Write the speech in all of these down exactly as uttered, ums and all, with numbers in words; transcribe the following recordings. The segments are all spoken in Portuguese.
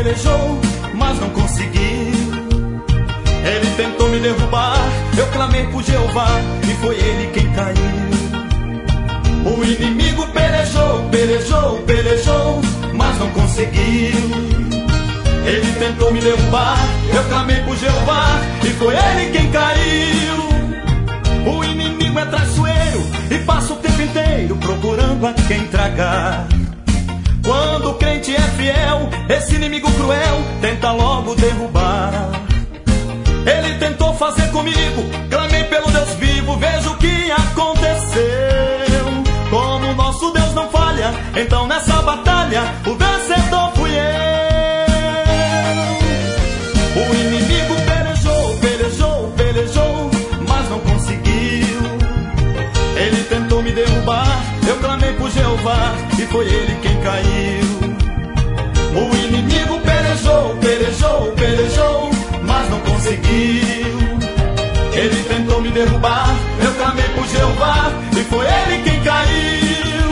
pelejou, mas não conseguiu. Ele tentou me derrubar, eu clamei por Jeová, e foi ele quem caiu. O inimigo pelejou, pelejou, pelejou, mas não conseguiu. Ele tentou me derrubar, eu clamei por Jeová, e foi ele quem caiu. O inimigo é traiçoeiro e passa o tempo inteiro procurando a quem tragar. Quando o crente é fiel, esse inimigo cruel tenta logo derrubar. Ele tentou fazer comigo, clamei pelo Deus vivo, veja o que aconteceu. Como o nosso Deus não falha, então nessa batalha o vencedor fui eu. O inimigo pelejou, pelejou, pelejou, mas não conseguiu. Ele tentou me derrubar, eu clamei por Jeová, e foi ele quem caiu. O inimigo pelejou, pelejou, pelejou, mas não conseguiu. Ele tentou me derrubar, eu clamei por Jeová, e foi ele quem caiu.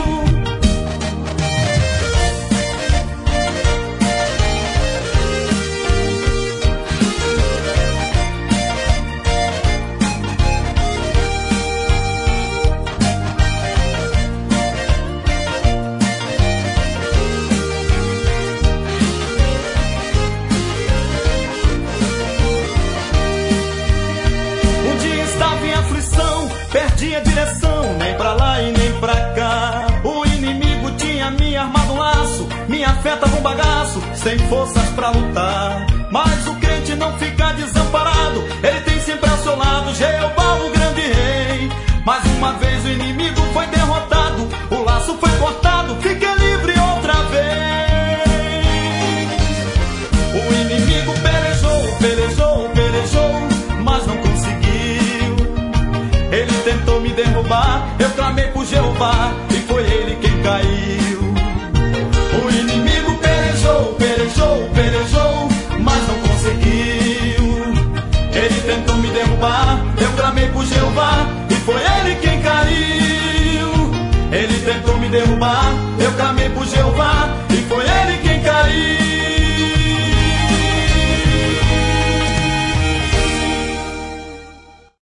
Perdi a direção, nem pra lá e nem pra cá. O inimigo tinha me armado um laço, me afetava um bagaço, sem forças pra lutar. Mas o crente não fica desamparado, ele tem sempre ao seu lado Jeová, o grande rei. Mais uma vez o inimigo foi derrotado, o laço foi cortado, fiquei livre outra vez. O inimigo pelejou, pelejou, pelejou, mas não conseguiu. Ele tentou me derrubar, eu clamei por Jeová, e foi ele quem caiu. O inimigo pelejou, pelejou, pelejou, mas não conseguiu. Ele tentou me derrubar, eu clamei por Jeová, e foi ele quem caiu. Ele tentou me derrubar, eu clamei por Jeová,